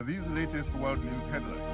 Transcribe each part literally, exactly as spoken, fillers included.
These latest world news headlines.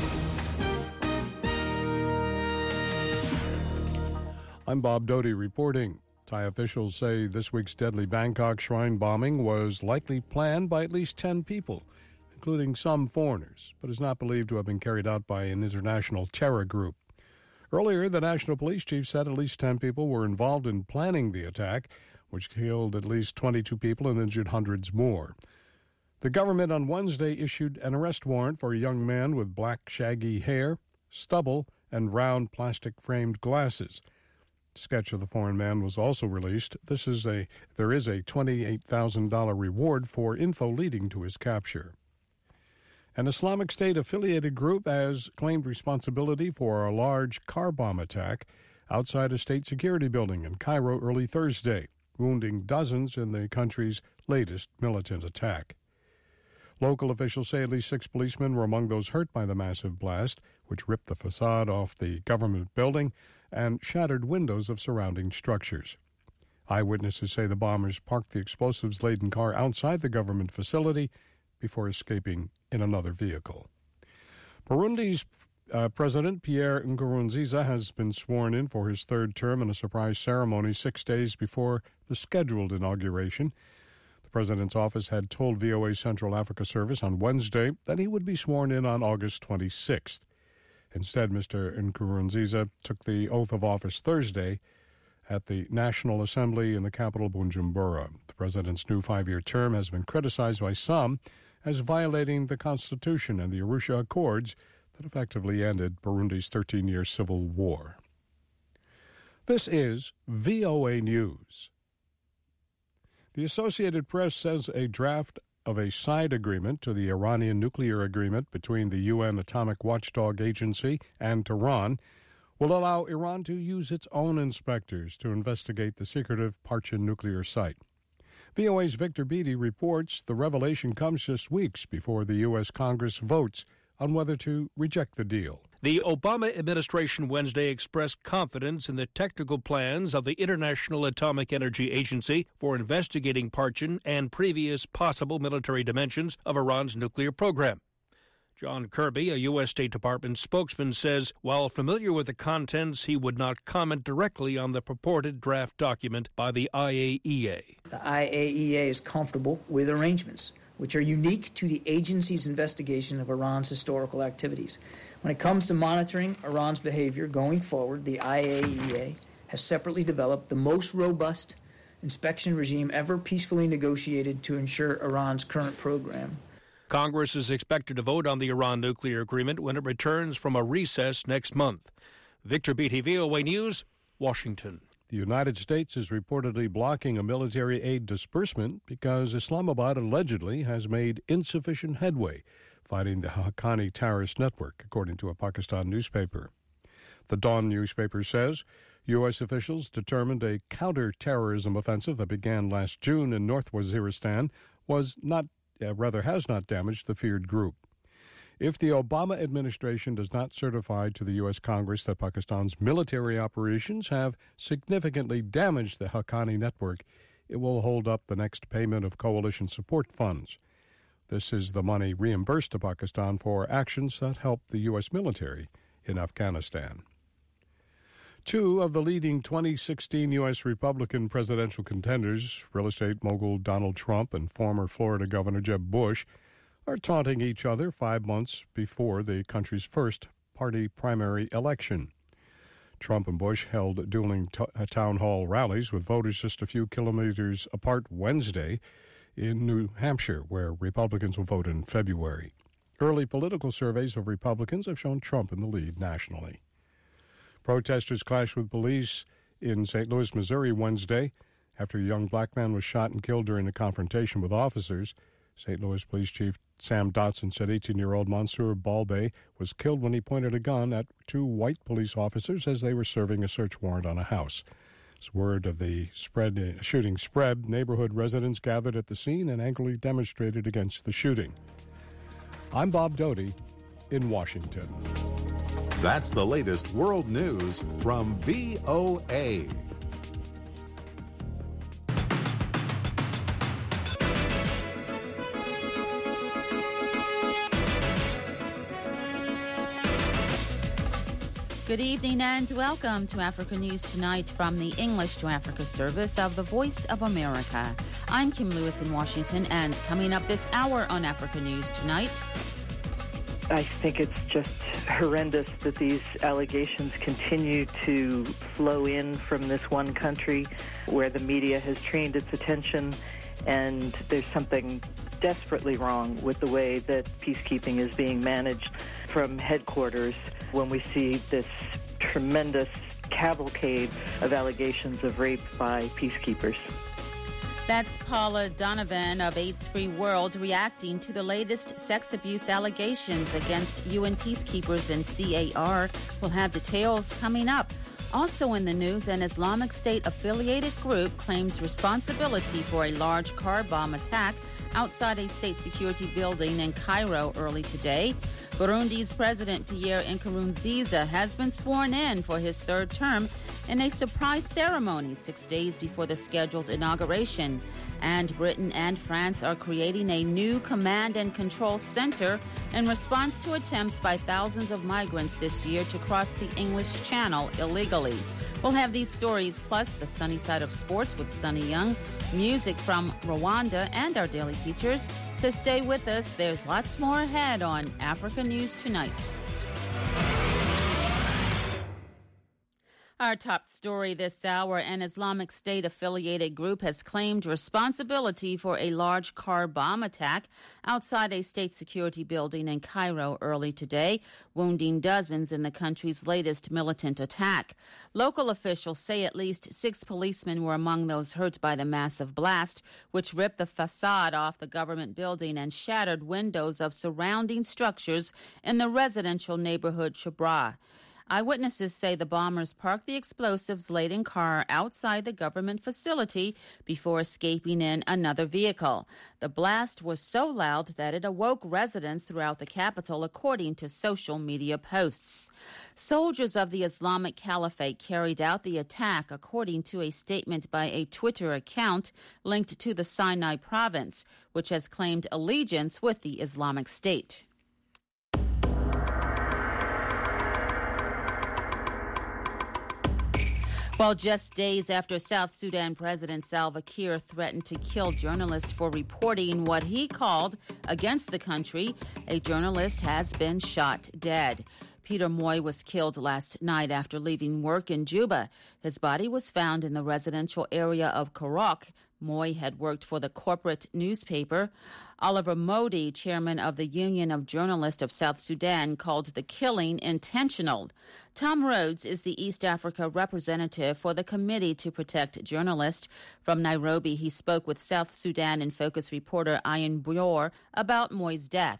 I'm Bob Doty reporting. Thai officials say this week's deadly Bangkok shrine bombing was likely planned by at least ten people, including some foreigners, but is not believed to have been carried out by an international terror group. Earlier, the national police chief said at least ten people were involved in planning the attack, which killed at least twenty-two people and injured hundreds more. The government on Wednesday issued an arrest warrant for a young man with black shaggy hair, stubble, and round plastic-framed glasses. A sketch of the foreign man was also released. This is a there is a twenty-eight thousand dollars reward for info leading to his capture. An Islamic State-affiliated group has claimed responsibility for a large car bomb attack outside a state security building in Cairo early Thursday, wounding dozens in the country's latest militant attack. Local officials say at least six policemen were among those hurt by the massive blast, which ripped the facade off the government building and shattered windows of surrounding structures. Eyewitnesses say the bombers parked the explosives-laden car outside the government facility before escaping in another vehicle. Burundi's uh, President Pierre Nkurunziza has been sworn in for his third term in a surprise ceremony six days before the scheduled inauguration. The president's office had told V O A's Central Africa Service on Wednesday that he would be sworn in on August twenty-sixth. Instead, Mister Nkurunziza took the oath of office Thursday at the National Assembly in the capital Bujumbura. The president's new five-year term has been criticized by some as violating the Constitution and the Arusha Accords that effectively ended Burundi's thirteen-year civil war. This is V O A News. The Associated Press says a draft of a side agreement to the Iranian nuclear agreement between the U N Atomic Watchdog Agency and Tehran will allow Iran to use its own inspectors to investigate the secretive Parchin nuclear site. V O A's Victor Beattie reports the revelation comes just weeks before the U S Congress votes on whether to reject the deal. The Obama administration Wednesday expressed confidence in the technical plans of the International Atomic Energy Agency for investigating Parchin and previous possible military dimensions of Iran's nuclear program. John Kirby, a U S State Department spokesman, says while familiar with the contents, he would not comment directly on the purported draft document by the I A E A. The I A E A is comfortable with arrangements which are unique to the agency's investigation of Iran's historical activities. When it comes to monitoring Iran's behavior going forward, the I A E A has separately developed the most robust inspection regime ever peacefully negotiated to ensure Iran's current program. Congress is expected to vote on the Iran nuclear agreement when it returns from a recess next month. Victor Beattie, V O A News, Washington. The United States is reportedly blocking a military aid disbursement because Islamabad allegedly has made insufficient headway fighting the Haqqani terrorist network, according to a Pakistan newspaper. The Dawn newspaper says U S officials determined a counter-terrorism offensive that began last June in North Waziristan was not, uh, rather has not damaged the feared group. If the Obama administration does not certify to the U S Congress that Pakistan's military operations have significantly damaged the Haqqani network, it will hold up the next payment of coalition support funds. This is the money reimbursed to Pakistan for actions that help the U S military in Afghanistan. Two of the leading twenty sixteen U S Republican presidential contenders, real estate mogul Donald Trump and former Florida Governor Jeb Bush, are taunting each other five months before the country's first party primary election. Trump and Bush held dueling t- town hall rallies with voters just a few kilometers apart Wednesday in New Hampshire, where Republicans will vote in February. Early political surveys of Republicans have shown Trump in the lead nationally. Protesters clashed with police in Saint Louis, Missouri Wednesday after a young black man was shot and killed during a confrontation with officers. Saint Louis Police Chief Sam Dotson said eighteen-year-old Mansour Balbay was killed when he pointed a gun at two white police officers as they were serving a search warrant on a house. As word of the spread, uh, shooting spread, neighborhood residents gathered at the scene and angrily demonstrated against the shooting. I'm Bob Doty in Washington. That's the latest world news from V O A. Good evening and welcome to Africa News Tonight from the English to Africa service of the Voice of America. I'm Kim Lewis in Washington, and coming up this hour on Africa News Tonight. I think it's just horrendous that these allegations continue to flow in from this one country where the media has trained its attention, and there's something desperately wrong with the way that peacekeeping is being managed from headquarters when we see this tremendous cavalcade of allegations of rape by peacekeepers. That's Paula Donovan of AIDS Free World reacting to the latest sex abuse allegations against U N peacekeepers in C A R. We'll have details coming up. Also in the news, an Islamic State-affiliated group claims responsibility for a large car bomb attack outside a state security building in Cairo early today. Burundi's President Pierre Nkurunziza has been sworn in for his third term in a surprise ceremony six days before the scheduled inauguration. And Britain and France are creating a new command and control center in response to attempts by thousands of migrants this year to cross the English Channel illegally. We'll have these stories, plus the sunny side of sports with Sunny Young, music from Rwanda, and our daily features. So stay with us. There's lots more ahead on Africa News Tonight. Our top story this hour, an Islamic State-affiliated group has claimed responsibility for a large car bomb attack outside a state security building in Cairo early today, wounding dozens in the country's latest militant attack. Local officials say at least six policemen were among those hurt by the massive blast, which ripped the facade off the government building and shattered windows of surrounding structures in the residential neighborhood Shabra. Eyewitnesses say the bombers parked the explosives-laden car outside the government facility before escaping in another vehicle. The blast was so loud that it awoke residents throughout the capital, according to social media posts. Soldiers of the Islamic Caliphate carried out the attack, according to a statement by a Twitter account linked to the Sinai province, which has claimed allegiance with the Islamic State. Well, just days after South Sudan President Salva Kiir threatened to kill journalists for reporting what he called against the country, a journalist has been shot dead. Peter Moy was killed last night after leaving work in Juba. His body was found in the residential area of Korok. Moy had worked for the corporate newspaper. Oliver Modi, chairman of the Union of Journalists of South Sudan, called the killing intentional. Tom Rhodes is the East Africa representative for the Committee to Protect Journalists. From Nairobi, he spoke with South Sudan In Focus reporter Ian Boer about Moy's death.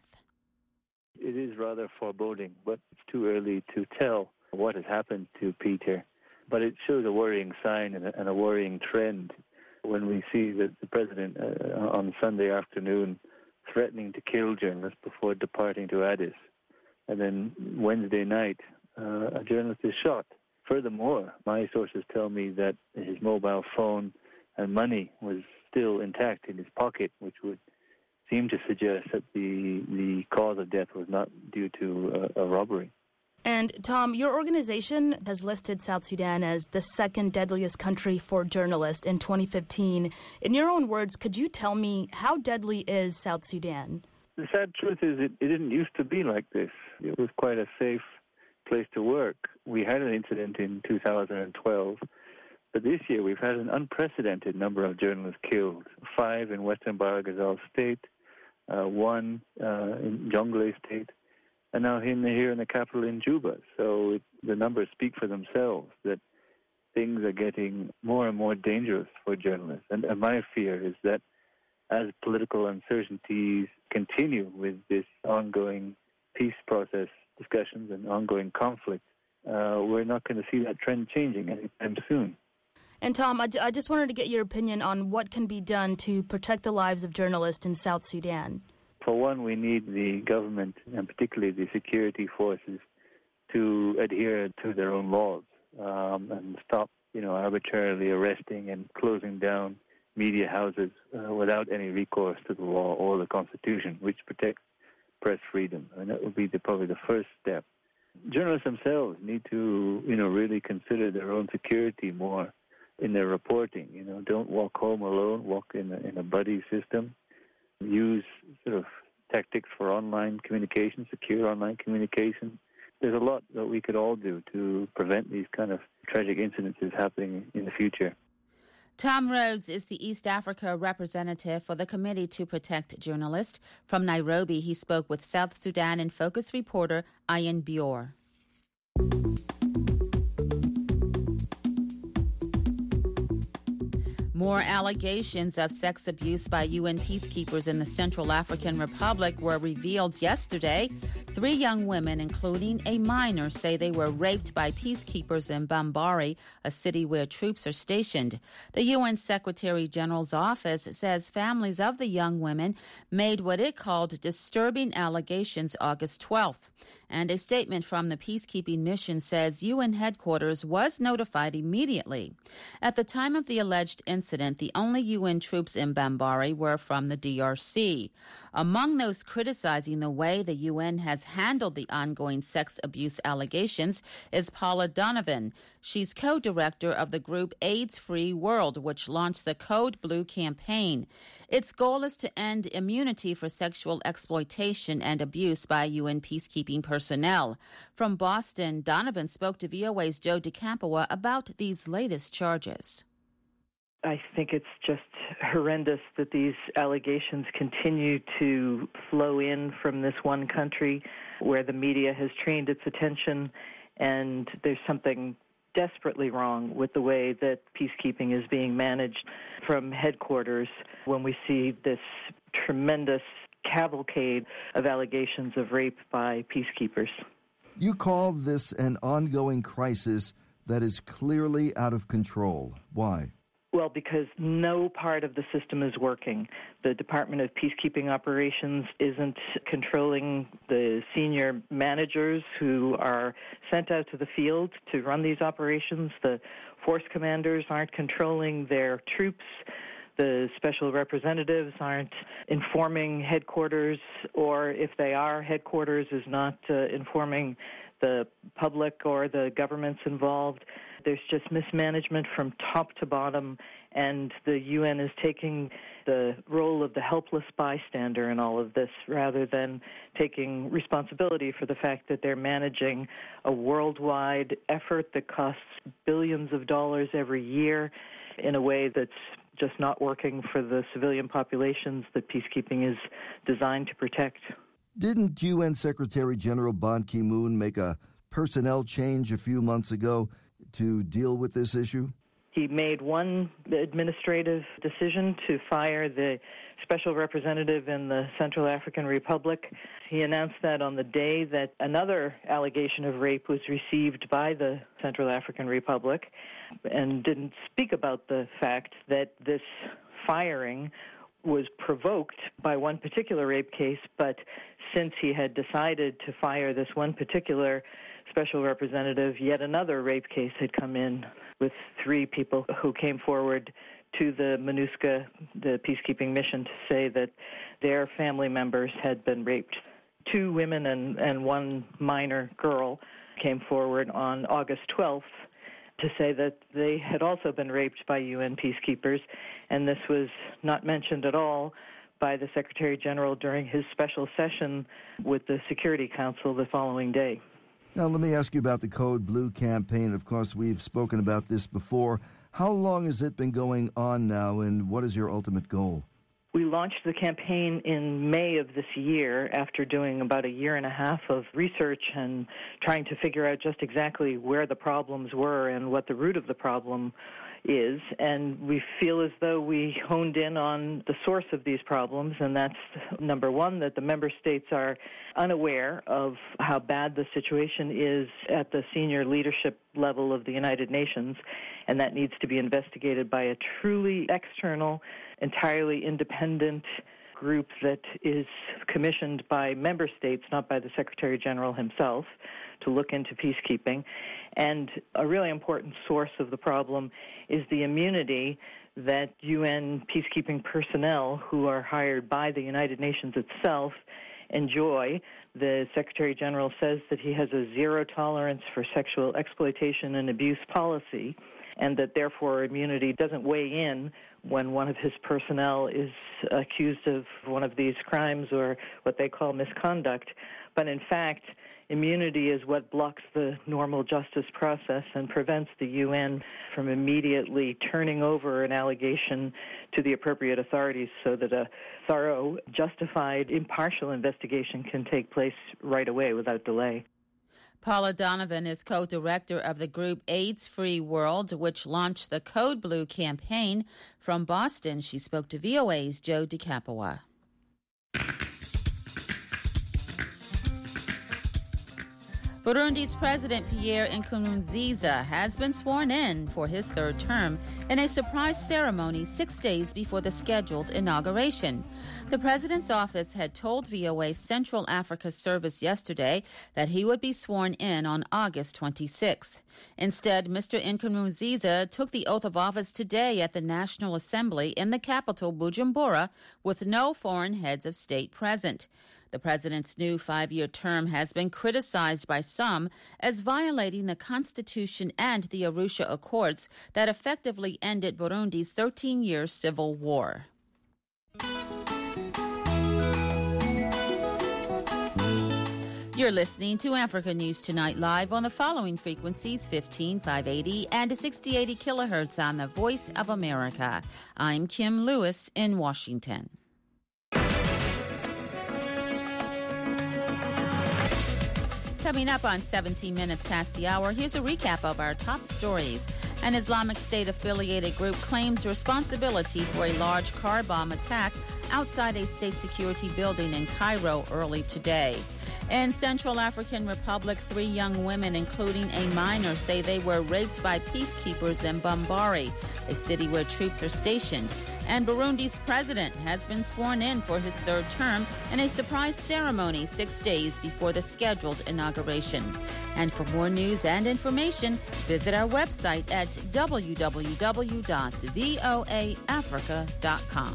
It is rather foreboding, but it's too early to tell what has happened to Peter. But it shows a worrying sign and a, and a worrying trend when we see that the president uh, on Sunday afternoon threatening to kill journalists before departing to Addis. And then Wednesday night, uh, a journalist is shot. Furthermore, my sources tell me that his mobile phone and money was still intact in his pocket, which would seem to suggest that the, the cause of death was not due to a, a robbery. And Tom, your organization has listed South Sudan as the second deadliest country for journalists in twenty fifteen. In your own words, could you tell me how deadly is South Sudan? The sad truth is it, it didn't used to be like this. It was quite a safe place to work. We had an incident in two thousand twelve, but this year we've had an unprecedented number of journalists killed. Five in Western Bahr Ghazal State, uh, one uh, in Jonglei State, and now in, here in the capital in Juba. So it, the numbers speak for themselves, that things are getting more and more dangerous for journalists. And, and my fear is that as political uncertainties continue with this ongoing peace process discussions and ongoing conflict, uh, we're not going to see that trend changing anytime soon. And Tom, I, I just wanted to get your opinion on what can be done to protect the lives of journalists in South Sudan. For one, we need the government, and particularly the security forces, to adhere to their own laws um, and stop, you know, arbitrarily arresting and closing down media houses uh, without any recourse to the law or the Constitution, which protects press freedom. And that would be the, probably the first step. journalists themselves need to, you know, really consider their own security more in their reporting. You know, don't walk home alone. Walk in a, in a buddy system. Use sort of tactics for online communication, secure online communication. There's a lot that we could all do to prevent these kind of tragic incidences happening in the future. Tom Rhodes is the East Africa representative for the Committee to Protect Journalists. From Nairobi, he spoke with South Sudan in Focus reporter Ian Bior. More allegations of sex abuse by U N peacekeepers in the Central African Republic were revealed yesterday. Three young women, including a minor, say they were raped by peacekeepers in Bambari, a city where troops are stationed. The U N Secretary General's office says families of the young women made what it called disturbing allegations August twelfth. And a statement from the peacekeeping mission says U N headquarters was notified immediately. At the time of the alleged incident, the only U N troops in Bambari were from the D R C. Among those criticizing the way the U N has handled the ongoing sex abuse allegations is Paula Donovan. She's co-director of the group AIDS Free World, which launched the Code Blue campaign. Its goal is to end immunity for sexual exploitation and abuse by U N peacekeeping personnel. From Boston, Donovan spoke to V O A's Joe DeCampoa about these latest charges. I think it's just horrendous that these allegations continue to flow in from this one country where the media has trained its attention, and there's something desperately wrong with the way that peacekeeping is being managed from headquarters when we see this tremendous cavalcade of allegations of rape by peacekeepers. You call this an ongoing crisis that is clearly out of control. Why? Well, because no part of the system is working. The Department of Peacekeeping Operations isn't controlling the senior managers who are sent out to the field to run these operations. The force commanders aren't controlling their troops. The special representatives aren't informing headquarters, or if they are, headquarters is not uh, informing the public or the governments involved. There's just mismanagement from top to bottom, and the U N is taking the role of the helpless bystander in all of this rather than taking responsibility for the fact that they're managing a worldwide effort that costs billions of dollars every year in a way that's just not working for the civilian populations that peacekeeping is designed to protect. Didn't U N Secretary General Ban Ki-moon make a personnel change a few months ago to deal with this issue? He made one administrative decision to fire the special representative in the Central African Republic. He announced that on the day that another allegation of rape was received by the Central African Republic, and didn't speak about the fact that this firing was provoked by one particular rape case, but since he had decided to fire this one particular special representative, yet another rape case had come in with three people who came forward to the MINUSCA, the peacekeeping mission, to say that their family members had been raped. Two women and, and one minor girl came forward on August twelfth to say that they had also been raped by U N peacekeepers, and this was not mentioned at all by the Secretary General during his special session with the Security Council the following day. Now, let me ask you about the Code Blue campaign. Of course, we've spoken about this before. How long has it been going on now, and what is your ultimate goal? We launched the campaign in May of this year after doing about a year and a half of research and trying to figure out just exactly where the problems were and what the root of the problem is. And we feel as though we honed in on the source of these problems, and that's, number one, that the member states are unaware of how bad the situation is at the senior leadership level of the United Nations, and that needs to be investigated by a truly external, entirely independent group that is commissioned by member states, not by the Secretary General himself, to look into peacekeeping. And a really important source of the problem is the immunity that U N peacekeeping personnel who are hired by the United Nations itself enjoy. The Secretary General says that he has a zero tolerance for sexual exploitation and abuse policy, and that therefore immunity doesn't weigh in when one of his personnel is accused of one of these crimes or what they call misconduct. But in fact, immunity is what blocks the normal justice process and prevents the U N from immediately turning over an allegation to the appropriate authorities so that a thorough, justified, impartial investigation can take place right away without delay. Paula Donovan is co-director of the group AIDS Free World, which launched the Code Blue campaign. From Boston, she spoke to V O A's Joe DeCapua. Burundi's President Pierre Nkurunziza has been sworn in for his third term in a surprise ceremony six days before the scheduled inauguration. The president's office had told V O A Central Africa Service yesterday that he would be sworn in on August twenty-sixth. Instead, Mister Nkurunziza took the oath of office today at the National Assembly in the capital, Bujumbura, with no foreign heads of state present. The president's new five-year term has been criticized by some as violating the Constitution and the Arusha Accords that effectively ended Burundi's thirteen-year civil war. You're listening to Africa News Tonight live on the following frequencies: fifteen five eighty and sixty eighty kilohertz on the Voice of America. I'm Kim Lewis in Washington. Coming up on seventeen minutes past the hour, here's a recap of our top stories. An Islamic State-affiliated group claims responsibility for a large car bomb attack outside a state security building in Cairo early today. In Central African Republic, three young women, including a minor, say they were raped by peacekeepers in Bambari, a city where troops are stationed. And Burundi's president has been sworn in for his third term in a surprise ceremony six days before the scheduled inauguration. And for more news and information, visit our website at w w w dot voa africa dot com.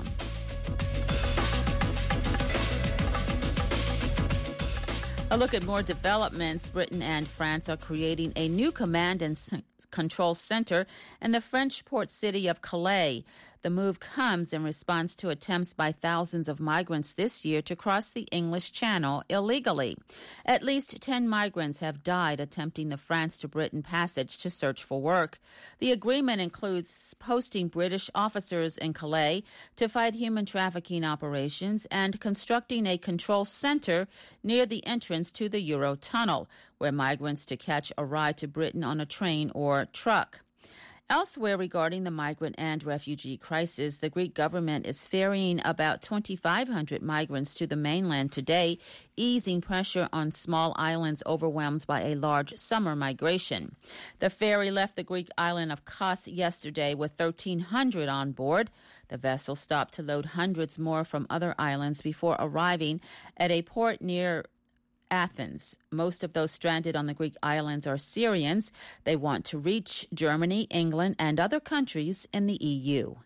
A look at more developments. Britain and France are creating a new command and control center in the French port city of Calais. The move comes in response to attempts by thousands of migrants this year to cross the English Channel illegally. At least ten migrants have died attempting the France to Britain passage to search for work. The agreement includes posting British officers in Calais to fight human trafficking operations and constructing a control center near the entrance to the Eurotunnel, where migrants to catch a ride to Britain on a train or truck. Elsewhere, regarding the migrant and refugee crisis, the Greek government is ferrying about twenty-five hundred migrants to the mainland today, easing pressure on small islands overwhelmed by a large summer migration. The ferry left the Greek island of Kos yesterday with thirteen hundred on board. The vessel stopped to load hundreds more from other islands before arriving at a port near Athens. Most of those stranded on the Greek islands are Syrians. They want to reach Germany, England, and other countries in the E U.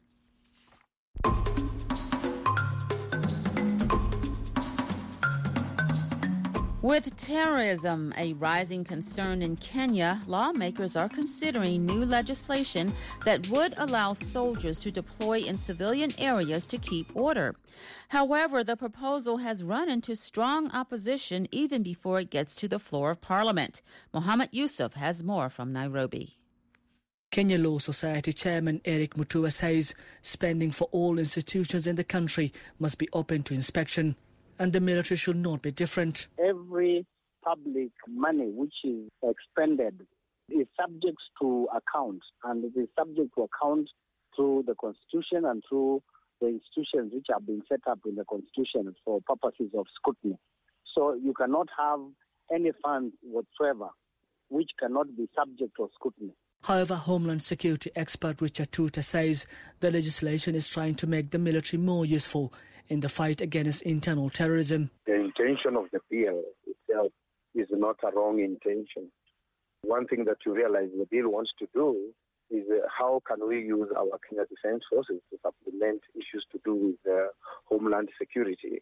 With terrorism a rising concern in Kenya, lawmakers are considering new legislation that would allow soldiers to deploy in civilian areas to keep order. However, the proposal has run into strong opposition even before it gets to the floor of Parliament. Mohammed Yusuf has more from Nairobi. Kenya Law Society Chairman Eric Mutua says spending for all institutions in the country must be open to inspection, and the military should not be different. Every public money which is expended is subject to account, and it is subject to account through the Constitution and through the institutions which are being set up in the Constitution for purposes of scrutiny. So you cannot have any funds whatsoever which cannot be subject to scrutiny. However, Homeland Security expert Richard Tuta says the legislation is trying to make the military more useful in the fight against internal terrorism. The intention of the bill itself is not a wrong intention. One thing that you realize the bill wants to do is uh, how can we use our Kenya Defence Forces to supplement issues to do with uh, homeland security.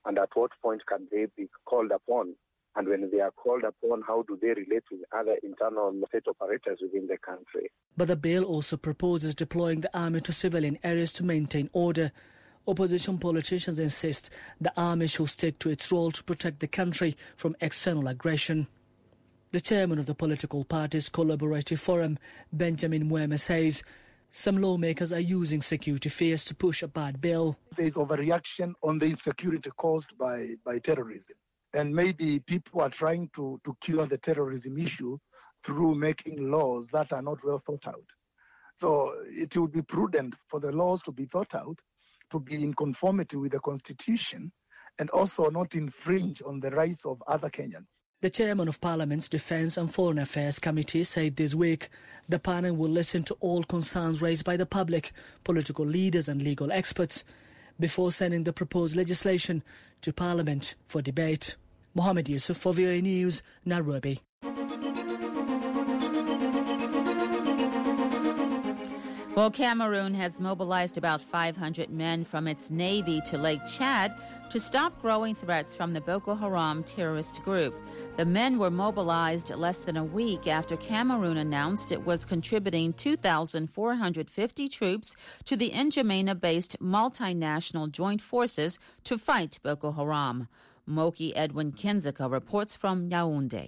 And at what point can they be called upon? And when they are called upon, how do they relate with other internal state operators within the country? But the bill also proposes deploying the army to civilian areas to maintain order. Opposition politicians insist the army should stick to its role to protect the country from external aggression. The chairman of the political party's Collaborative Forum, Benjamin Mweme, says some lawmakers are using security fears to push a bad bill. There is overreaction on the insecurity caused by, by terrorism. And maybe people are trying to, to cure the terrorism issue through making laws that are not well thought out. So it would be prudent for the laws to be thought out, to be in conformity with the Constitution, and also not infringe on the rights of other Kenyans. The chairman of Parliament's Defence and Foreign Affairs Committee said this week the panel will listen to all concerns raised by the public, political leaders and legal experts before sending the proposed legislation to Parliament for debate. Mohammed Yusuf for V O A News, Nairobi. Well, Cameroon has mobilized about five hundred men from its navy to Lake Chad to stop growing threats from the Boko Haram terrorist group. The men were mobilized less than a week after Cameroon announced it was contributing two thousand four hundred fifty troops to the N'Djamena-based multinational joint forces to fight Boko Haram. Moki Edwin Kinzeka reports from Yaoundé.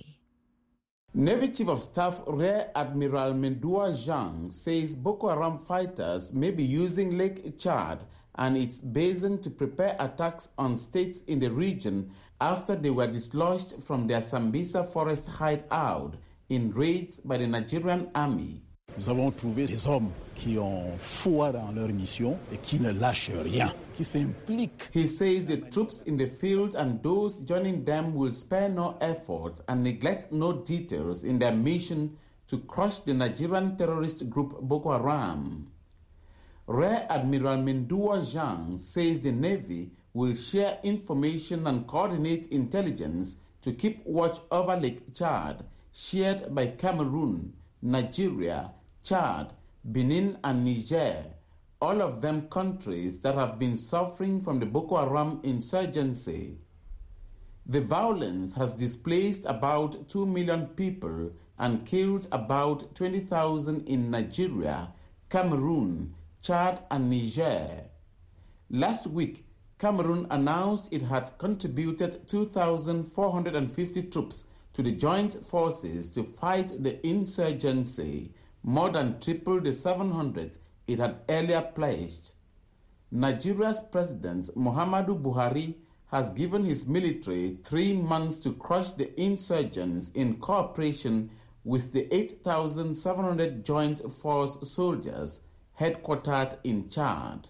Navy Chief of Staff Rear Admiral Mendua Zhang says Boko Haram fighters may be using Lake Chad and its basin to prepare attacks on states in the region after they were dislodged from their Sambisa forest hideout in raids by the Nigerian army. Nous avons trouvé des hommes qui ont foi dans leur mission et qui ne lâchent rien, qui s'impliquent. He says the troops in the field and those joining them will spare no effort and neglect no details in their mission to crush the Nigerian terrorist group Boko Haram. Rear Admiral Mendua Zhang says the Navy will share information and coordinate intelligence to keep watch over Lake Chad, shared by Cameroon, Nigeria, Chad, Benin and Niger, all of them countries that have been suffering from the Boko Haram insurgency. The violence has displaced about two million people and killed about twenty thousand in Nigeria, Cameroon, Chad and Niger. Last week, Cameroon announced it had contributed two thousand four hundred fifty troops to the joint forces to fight the insurgency, more than triple the seven hundred it had earlier pledged. Nigeria's President Muhammadu Buhari has given his military three months to crush the insurgents in cooperation with the eight thousand seven hundred Joint Force soldiers headquartered in Chad.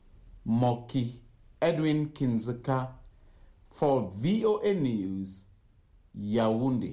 Moki Edwin Kinzeka for V O A News, Yaoundé.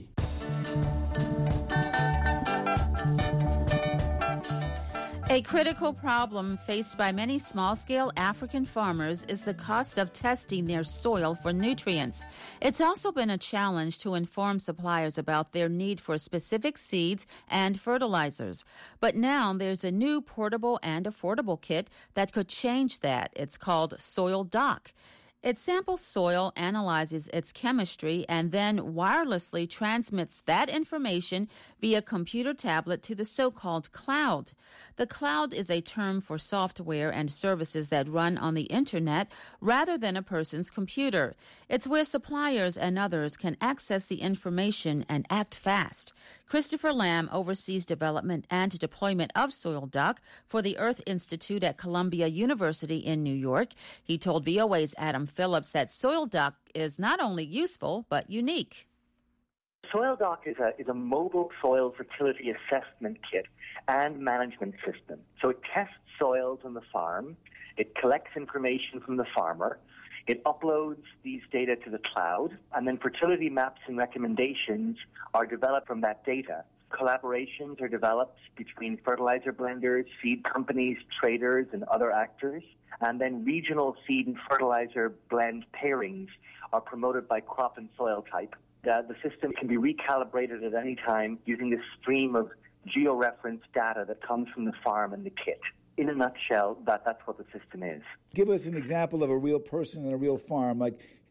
A critical problem faced by many small-scale African farmers is the cost of testing their soil for nutrients. It's also been a challenge to inform suppliers about their need for specific seeds and fertilizers. But now there's a new portable and affordable kit that could change that. It's called SoilDoc. It samples soil, analyzes its chemistry, and then wirelessly transmits that information via computer tablet to the so-called cloud. The cloud is a term for software and services that run on the internet rather than a person's computer. It's where suppliers and others can access the information and act fast. Christopher Lamb oversees development and deployment of SoilDoc for the Earth Institute at Columbia University in New York. He told V O A's Adam Phillips that SoilDoc is not only useful, but unique. SoilDoc is a, is a mobile soil fertility assessment kit and management system. So it tests soils on the farm, it collects information from the farmer, it uploads these data to the cloud, and then fertility maps and recommendations are developed from that data. Collaborations are developed between fertilizer blenders, seed companies, traders, and other actors. And then regional seed and fertilizer blend pairings are promoted by crop and soil type. Uh, the system can be recalibrated at any time using this stream of georeference data that comes from the farm and the kit. In a nutshell, that, that's what the system is. Give us an example of a real person and a real farm. Like,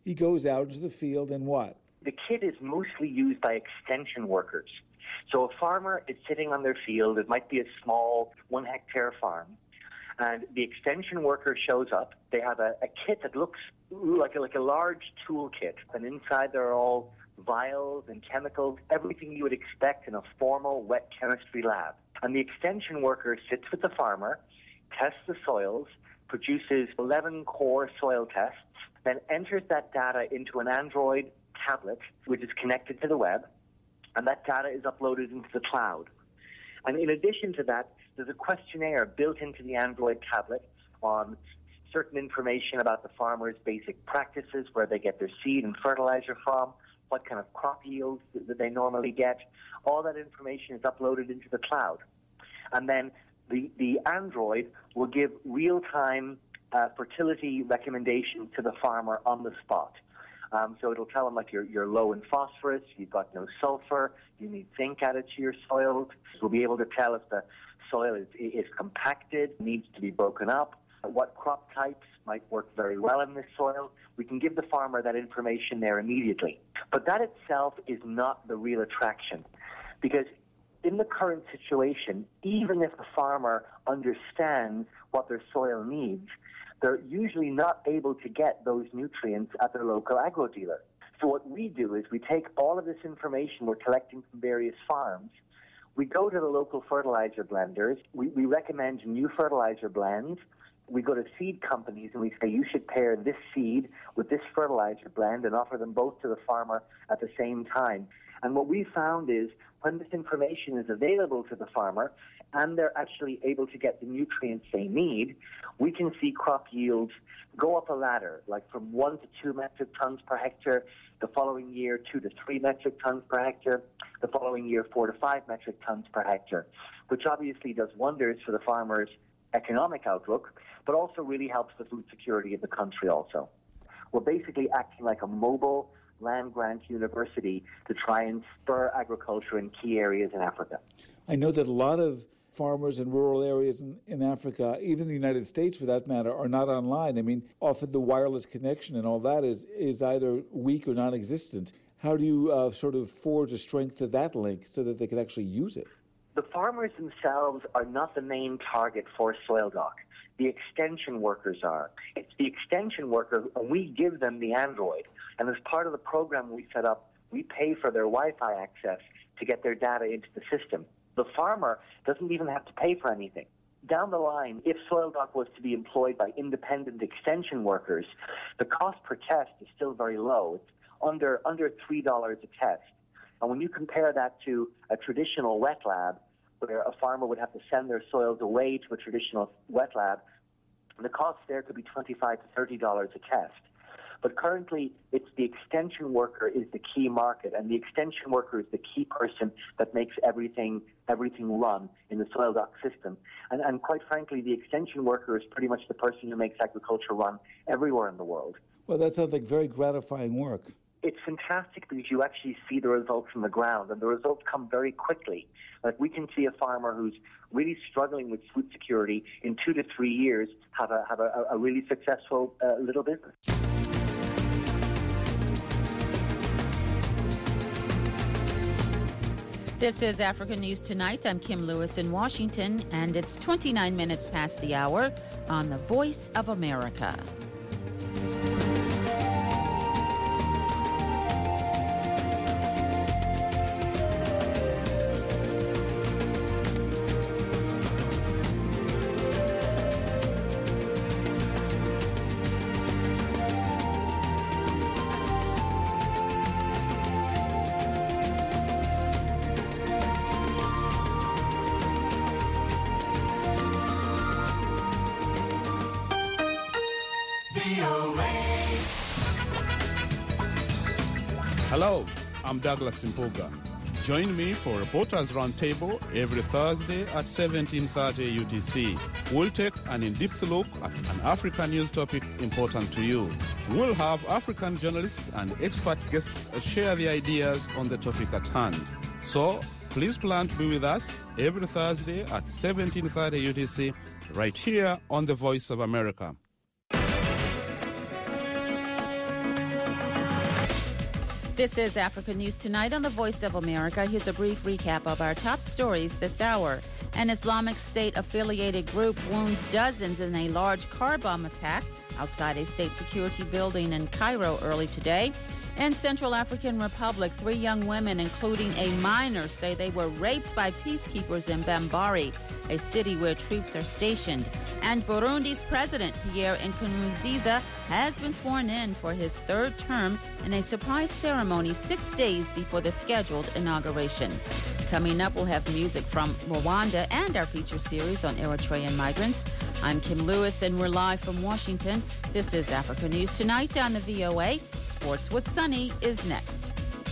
He goes out into the field and what? The kit is mostly used by extension workers. So a farmer is sitting on their field. It might be a small one-hectare farm. And the extension worker shows up. They have a, a kit that looks like a, like a large tool kit. And inside there are all vials and chemicals, everything you would expect in a formal wet chemistry lab. And the extension worker sits with the farmer, tests the soils, produces eleven core soil tests, then enters that data into an Android tablet, which is connected to the web, and that data is uploaded into the cloud. And in addition to that, there's a questionnaire built into the Android tablet on certain information about the farmer's basic practices, where they get their seed and fertilizer from, what kind of crop yields that they normally get. All that information is uploaded into the cloud. And then the, the Android will give real-time uh, fertility recommendations to the farmer on the spot. Um, so it'll tell them, like, you're, you're low in phosphorus, you've got no sulfur, you need zinc added to your soils. We'll be able to tell if the soil is, is compacted, needs to be broken up, what crop types might work very well in this soil. We can give the farmer that information there immediately. But that itself is not the real attraction, because in the current situation, even if the farmer understands what their soil needs, they're usually not able to get those nutrients at their local agro dealer. So what we do is we take all of this information we're collecting from various farms, we go to the local fertilizer blenders, we, we recommend new fertilizer blends, we go to seed companies and we say you should pair this seed with this fertilizer blend and offer them both to the farmer at the same time. And what we found is when this information is available to the farmer and they're actually able to get the nutrients they need, we can see crop yields go up a ladder, like from one to two metric tons per hectare, the following year two to three metric tons per hectare, the following year four to five metric tons per hectare, which obviously does wonders for the farmer's economic outlook, but also really helps the food security of the country also. We're basically acting like a mobile land-grant university to try and spur agriculture in key areas in Africa. I know that a lot of farmers in rural areas in, in Africa, even the United States for that matter, are not online. I mean, often the wireless connection and all that is, is either weak or non-existent. How do you uh, sort of forge a strength to that link so that they can actually use it? The farmers themselves are not the main target for SoilDoc. The extension workers are. It's the extension worker, and we give them the Android. And as part of the program we set up, we pay for their Wi-Fi access to get their data into the system. The farmer doesn't even have to pay for anything. Down the line, if SoilDoc was to be employed by independent extension workers, the cost per test is still very low. It's under under three dollars a test. And when you compare that to a traditional wet lab, where a farmer would have to send their soils away to a traditional wet lab, the cost there could be twenty-five to thirty dollars a test. But currently, it's the extension worker is the key market, and the extension worker is the key person that makes everything everything run in the SoilDoc system. And, and quite frankly, the extension worker is pretty much the person who makes agriculture run everywhere in the world. Well, that sounds like very gratifying work. It's fantastic because you actually see the results from the ground, and the results come very quickly. Like, we can see a farmer who's really struggling with food security in two to three years have a have a, a really successful uh, little business. This is Africa News Tonight. I'm Kim Lewis in Washington, and it's twenty-nine minutes past the hour on the Voice of America. Hello, I'm Douglas Simpoga. Join me for Reporters Roundtable every Thursday at seventeen thirty U T C. We'll take an in-depth look at an African news topic important to you. We'll have African journalists and expert guests share their ideas on the topic at hand. So, please plan to be with us every Thursday at seventeen thirty U T C, right here on the Voice of America. This is Africa News Tonight on the Voice of America. Here's a brief recap of our top stories this hour. An Islamic State-affiliated group wounds dozens in a large car bomb attack outside a state security building in Cairo early today. In Central African Republic, three young women, including a minor, say they were raped by peacekeepers in Bambari, a city where troops are stationed. And Burundi's president, Pierre Nkurunziza, has been sworn in for his third term in a surprise ceremony six days before the scheduled inauguration. Coming up, we'll have music from Rwanda and our feature series on Eritrean migrants. I'm Kim Lewis, and we're live from Washington. This is Africa News Tonight on the V O A. Sports with Sunny is next.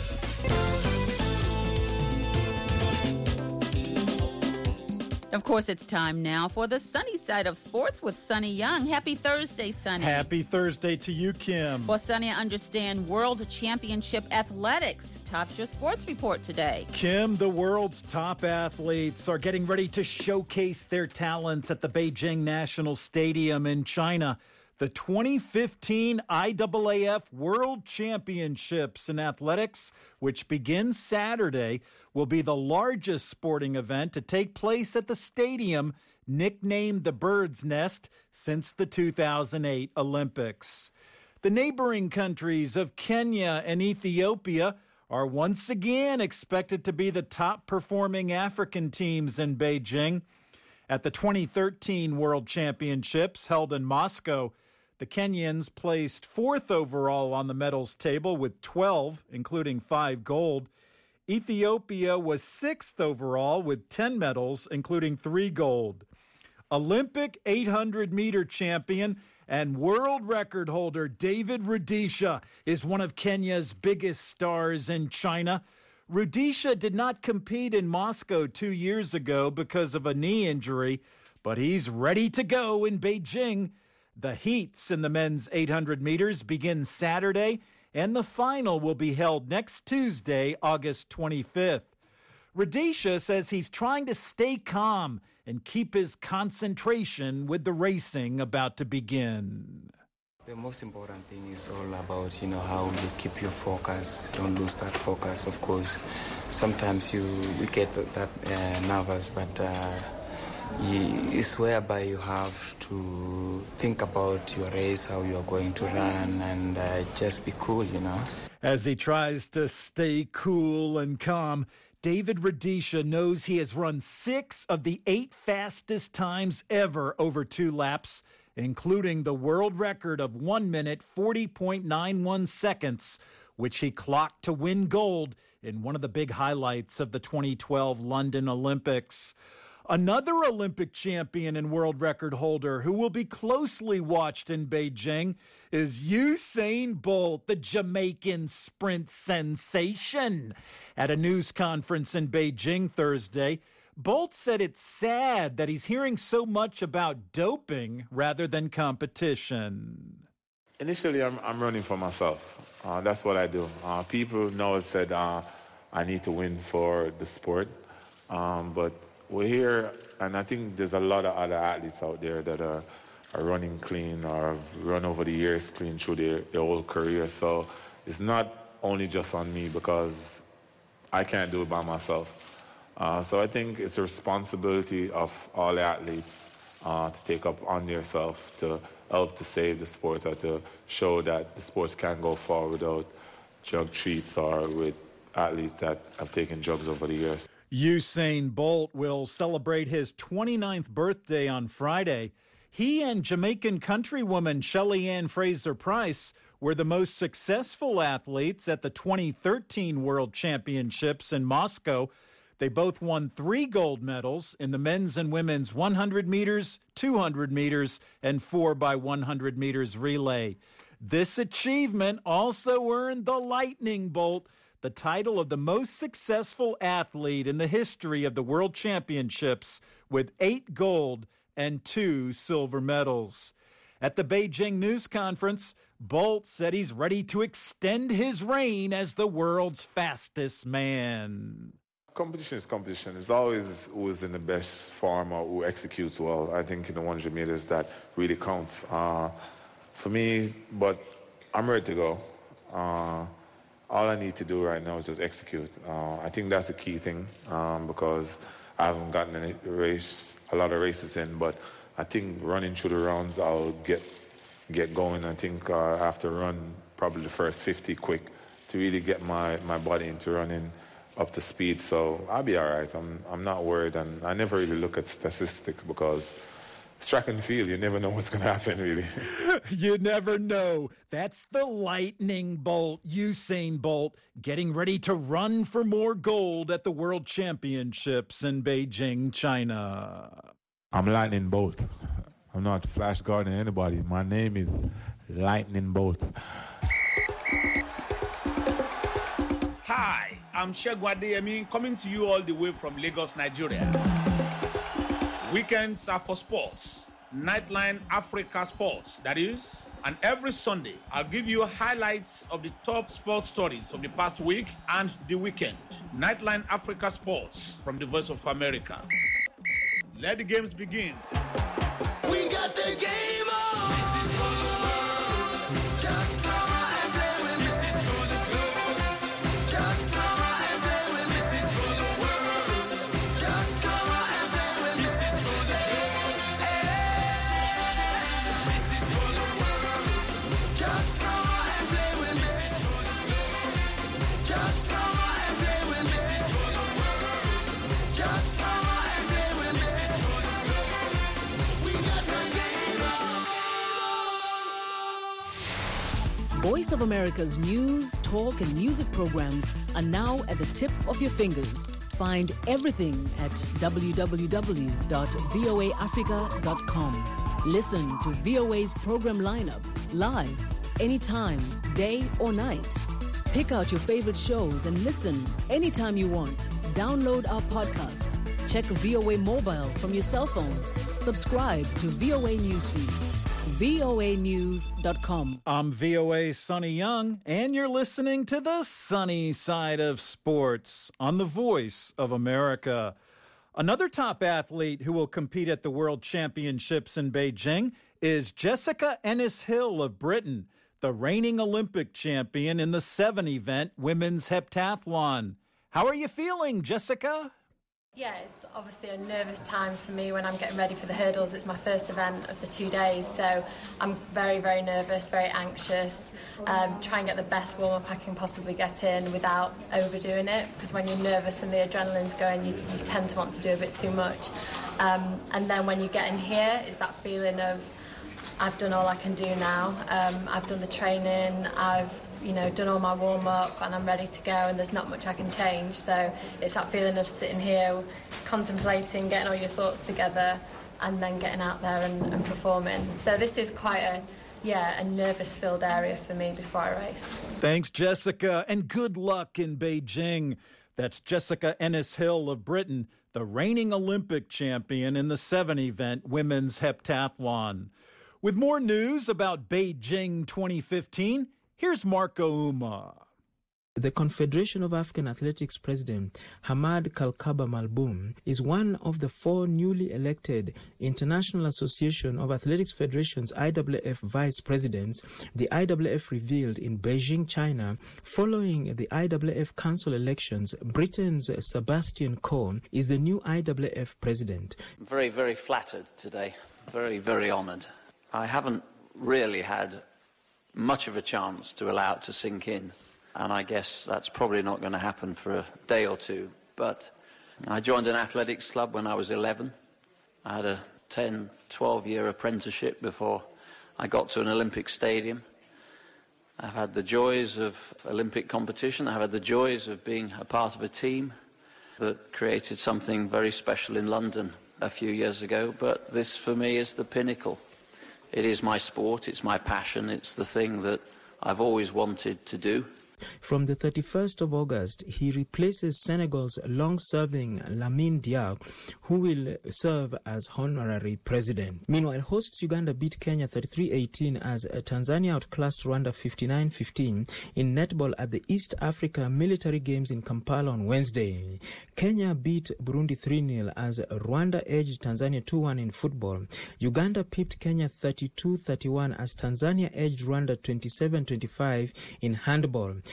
Of course, it's time now for the sunny side of sports with Sunny Young. Happy Thursday, Sunny. Happy Thursday to you, Kim. Well, Sunny, I understand World Championship Athletics tops your sports report today. Kim, the world's top athletes are getting ready to showcase their talents at the Beijing National Stadium in China. The twenty fifteen I A A F World Championships in Athletics, which begins Saturday, will be the largest sporting event to take place at the stadium, nicknamed the Bird's Nest, since the two thousand eight Olympics. The neighboring countries of Kenya and Ethiopia are once again expected to be the top-performing African teams in Beijing. At the twenty thirteen World Championships held in Moscow, the Kenyans placed fourth overall on the medals table with twelve, including five gold. Ethiopia was sixth overall with ten medals, including three gold. Olympic eight hundred meter champion and world record holder David Rudisha is one of Kenya's biggest stars in China. Rudisha did not compete in Moscow two years ago because of a knee injury, but he's ready to go in Beijing. The heats in the men's eight hundred meters begin Saturday, and the final will be held next Tuesday, August twenty-fifth. Rudisha says he's trying to stay calm and keep his concentration with the racing about to begin. The most important thing is all about, you know, how you keep your focus. Don't lose that focus, of course. Sometimes you we get that uh, nervous, but uh, it's whereby you have to think about your race, how you are going to run, and uh, just be cool, you know. As he tries to stay cool and calm, David Rudisha knows he has run six of the eight fastest times ever over two laps, including the world record of one minute, forty point nine one seconds, which he clocked to win gold in one of the big highlights of the twenty twelve London Olympics. Another Olympic champion and world record holder who will be closely watched in Beijing is Usain Bolt, the Jamaican sprint sensation. At a news conference in Beijing Thursday, Bolt said it's sad that he's hearing so much about doping rather than competition. Initially, I'm, I'm running for myself. Uh, that's what I do. Uh, people know I've said uh, I need to win for the sport, um, but we're here, and I think there's a lot of other athletes out there that are, are running clean or have run over the years clean through their, their whole career. So it's not only just on me because I can't do it by myself. Uh, so I think it's a responsibility of all athletes uh, to take up on themselves to help to save the sport or to show that the sports can go forward without drug treats or with athletes that have taken drugs over the years. Usain Bolt will celebrate his twenty-ninth birthday on Friday. He and Jamaican countrywoman Shelly Ann Fraser-Price were the most successful athletes at the twenty thirteen World Championships in Moscow. They both won three gold medals in the men's and women's one hundred meters, two hundred meters, and four by one hundred meters relay. This achievement also earned the Lightning Bolt the title of the most successful athlete in the history of the World Championships with eight gold and two silver medals. At the Beijing News Conference, Bolt said he's ready to extend his reign as the world's fastest man. Competition is competition. It's always who is in the best form or who executes well. I think in the one hundred meters that really counts. Uh, for me, but I'm ready to go. Uh, all I need to do right now is just execute. Uh, I think that's the key thing um, because I haven't gotten any race, a lot of races in, but I think running through the rounds, I'll get get going. I think uh, I have to run probably the first fifty quick to really get my, my body into running up to speed. So I'll be all right. I'm I'm not worried, and I never really look at statistics because it's track and field. You never know what's going to happen, really. You never know. That's the lightning bolt, Usain Bolt, getting ready to run for more gold at the World Championships in Beijing, China. I'm Lightning Bolt. I'm not Flash Gordon anybody. My name is Lightning Bolt. Hi, I'm Shegun Adeyemi, coming to you all the way from Lagos, Nigeria. Weekends are for sports. Nightline Africa Sports, that is. And every Sunday, I'll give you highlights of the top sports stories of the past week and the weekend. Nightline Africa Sports from the Voice of America. Let the games begin. We got the game on. Just come and play with me. This is for the globe. Just come and play with me. This is for the world. Just come and play with me. This is for the globe. This is for the world. Just come and play with me. This is for the globe. Just come and play with me. This is for the world. Just come and play with me. This is for the globe. We got the game on. Voice of America's news, talk, and music programs are now at the tip of your fingers. Find everything at w w w dot v o a africa dot com. Listen to V O A's program lineup live, anytime, day or night. Pick out your favorite shows and listen anytime you want. Download our podcast. Check V O A mobile from your cell phone. Subscribe to V O A Newsfeed. V O A news dot com. I'm V O A's Sonny Young, and you're listening to the sunny side of sports on the Voice of America. Another top athlete who will compete at the World Championships in Beijing is Jessica Ennis-Hill of Britain, the reigning Olympic champion in the seven event women's heptathlon. How are you feeling, Jessica? Yeah, it's obviously a nervous time for me when I'm getting ready for the hurdles. It's my first event of the two days, so I'm very, very nervous, very anxious. Um, try and get the best warm-up I can possibly get in without overdoing it, because when you're nervous and the adrenaline's going, you, you tend to want to do a bit too much. Um, and then when you get in here, it's that feeling of, I've done all I can do now. Um, I've done the training, I've you know done all my warm-up, and I'm ready to go, and there's not much I can change. So it's that feeling of sitting here, contemplating, getting all your thoughts together, and then getting out there and, and performing. So this is quite a, yeah, a nervous-filled area for me before I race. Thanks, Jessica, and good luck in Beijing. That's Jessica Ennis-Hill of Britain, the reigning Olympic champion in the seven event women's heptathlon. With more news about Beijing twenty fifteen, here's Marco Uma. The Confederation of African Athletics President Hamad Kalkaba Malboum is one of the four newly elected International Association of Athletics Federations I W F vice presidents the I W F revealed in Beijing, China. Following the I W F Council elections, Britain's Sebastian Coe is the new I W F president. Very, very flattered today. Very, very honoured. I haven't really had much of a chance to allow it to sink in, and I guess that's probably not going to happen for a day or two. But I joined an athletics club when I was eleven. I had a ten, twelve year apprenticeship before I got to an Olympic stadium. I've had the joys of Olympic competition. I've had the joys of being a part of a team that created something very special in London a few years ago. But this, for me, is the pinnacle. It is my sport, it's my passion, it's the thing that I've always wanted to do. From the thirty-first of August, he replaces Senegal's long-serving Lamine Diack, who will serve as honorary president. Meanwhile, hosts Uganda beat Kenya thirty-three eighteen as Tanzania outclassed Rwanda fifty-nine fifteen in netball at the East Africa Military Games in Kampala on Wednesday. Kenya beat Burundi three nil as Rwanda edged Tanzania two one in football. Uganda pipped Kenya thirty-two thirty-one as Tanzania edged Rwanda twenty-seven twenty-five in handball.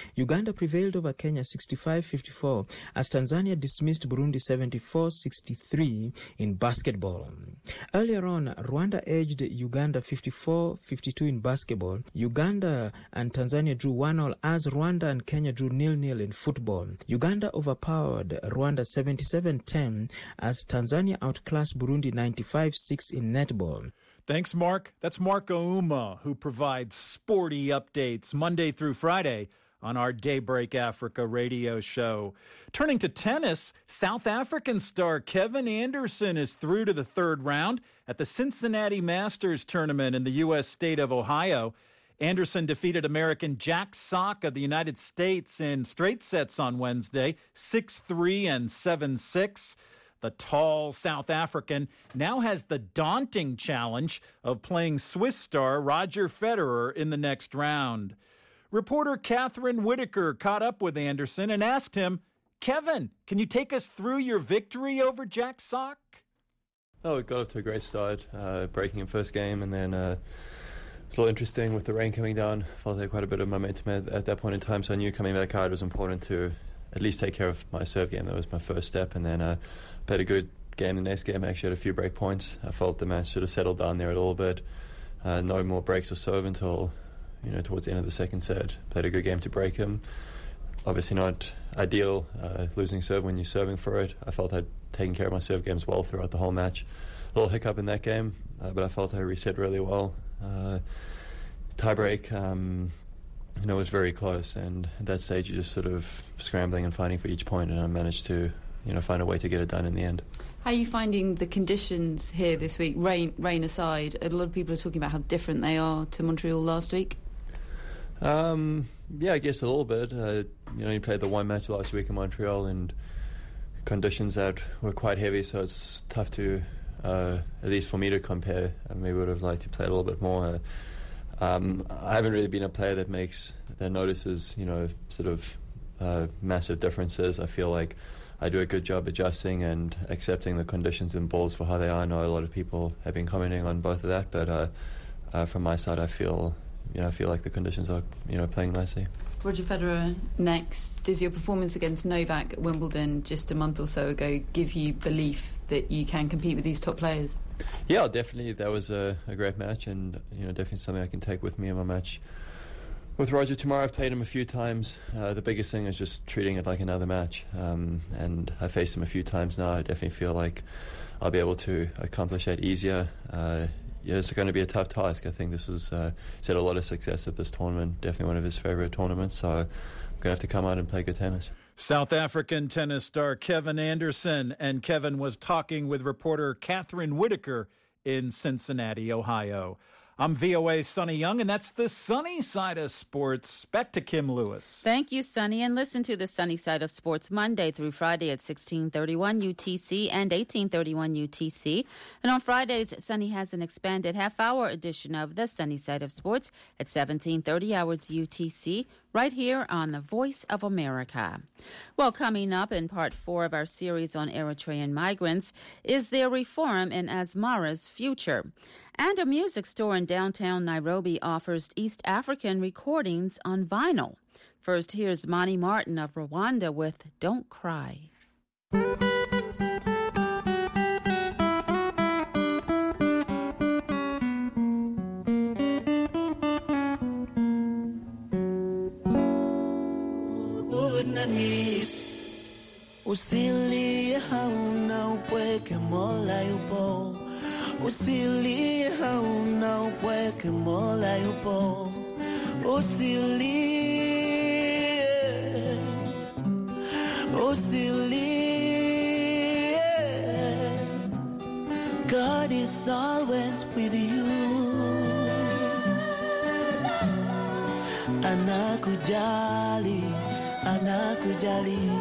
Uganda prevailed over Kenya sixty-five fifty-four as Tanzania dismissed Burundi seventy-four sixty-three in basketball. Earlier on, Rwanda edged Uganda fifty-four fifty-two in basketball. Uganda and Tanzania drew one all as Rwanda and Kenya drew nil nil in football. Uganda overpowered Rwanda seventy-seven ten as Tanzania outclassed Burundi ninety-five six in netball. Thanks, Mark. That's Mark Ouma, who provides sporty updates Monday through Friday on our Daybreak Africa radio show. Turning to tennis, South African star Kevin Anderson is through to the third round at the Cincinnati Masters tournament in the U S state of Ohio. Anderson defeated American Jack Sock of the United States in straight sets on Wednesday, six three and seven six. The tall South African now has the daunting challenge of playing Swiss star Roger Federer in the next round. Reporter Catherine Whitaker caught up with Anderson and asked him, Kevin, can you take us through your victory over Jack Sock? Oh, we got off to a great start, uh, breaking in first game, and then uh, it was a little interesting with the rain coming down. Felt like quite a bit of momentum at, at that point in time, so I knew coming back hard was important to at least take care of my serve game. That was my first step, and then uh, played a good game the next game. I actually had a few break points. I felt the match sort of settled down there a little bit. Uh, no more breaks or serve until, you know, towards the end of the second set. Played a good game to break him. Obviously not ideal, uh, losing serve when you're serving for it. I felt I'd taken care of my serve games well throughout the whole match. A little hiccup in that game, uh, but I felt I reset really well. Uh, tiebreak, um, you know, was very close, and at that stage you're just sort of scrambling and fighting for each point, and I managed to, you know, find a way to get it done in the end. How are you finding the conditions here this week, rain rain aside? A lot of people are talking about how different they are to Montreal last week. Um, yeah, I guess a little bit. Uh, you know, you played the one match last week in Montreal, and conditions that were quite heavy, so it's tough to, uh, at least for me to compare. I maybe would have liked to play a little bit more. Uh, um, I haven't really been a player that makes, that notices, you know, sort of uh, massive differences. I feel like I do a good job adjusting and accepting the conditions and balls for how they are. I know a lot of people have been commenting on both of that, but uh, uh, from my side, I feel, you know, I feel like the conditions are, you know, playing nicely. Roger Federer next. Does your performance against Novak at Wimbledon just a month or so ago give you belief that you can compete with these top players? Yeah, definitely. That was a, a great match, and, you know, definitely something I can take with me in my match with Roger tomorrow. I've played him a few times. Uh, the biggest thing is just treating it like another match, um, and I faced him a few times now. I definitely feel like I'll be able to accomplish that easier. Uh, yeah, it's going to be a tough task. I think this is, uh, he's had a lot of success at this tournament, definitely one of his favourite tournaments, so I'm going to have to come out and play good tennis. South African tennis star Kevin Anderson, and Kevin was talking with reporter Catherine Whitaker in Cincinnati, Ohio. I'm V O A's Sonny Young, and that's the sunny side of sports. Back to Kim Lewis. Thank you, Sonny. And listen to the sunny side of sports Monday through Friday at sixteen thirty-one U T C and eighteen thirty-one U T C. And on Fridays, Sonny has an expanded half-hour edition of the sunny side of sports at seventeen thirty hours U T C, right here on the Voice of America. Well, coming up in part four of our series on Eritrean migrants is their reform in Asmara's future. And a music store in downtown Nairobi offers East African recordings on vinyl. First, here's Monty Martin of Rwanda with Don't Cry. Usilie hauna upweke, Mola yupo. Usilie hauna upweke, Mola yupo. Usilie, usilie. God is always with you. Anakujali, anakujali.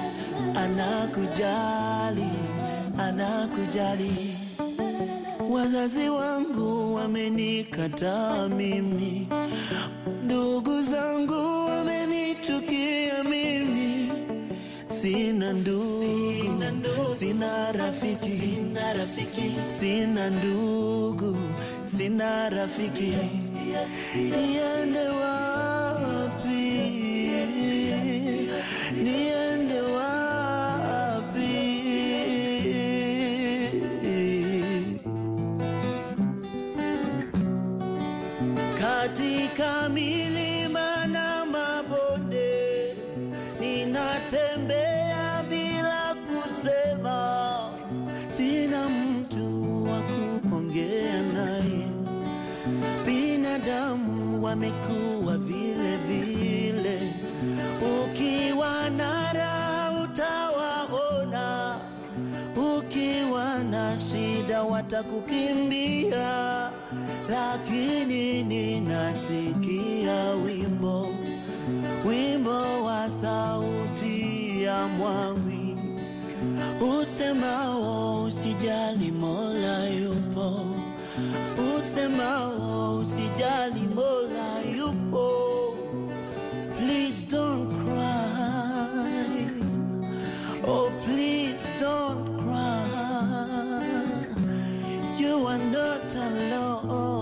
Anakujali, anakujali. Wazazi wangu wamenikataa mimi, ndugu zangu wamenichukia mimi. Sina ndugu, sina rafiki, sina rafiki, sina ndugu, sina rafiki. Niende wapi? niende wapi? Katika milima na mabonde ninatembea bila kusema, sina mtu wa kuongea naye. Binadamu wamekuwa vile vile, ukiwa na raha utawaona, ukiwa na shida watakukimbia. Lakini ninasikia wimbo, wimbo wa sauti ya mwawi usemao usijali, Mola yupo, usemao usijali, Mola yupo. Please don't cry, oh please don't cry, you are not alone.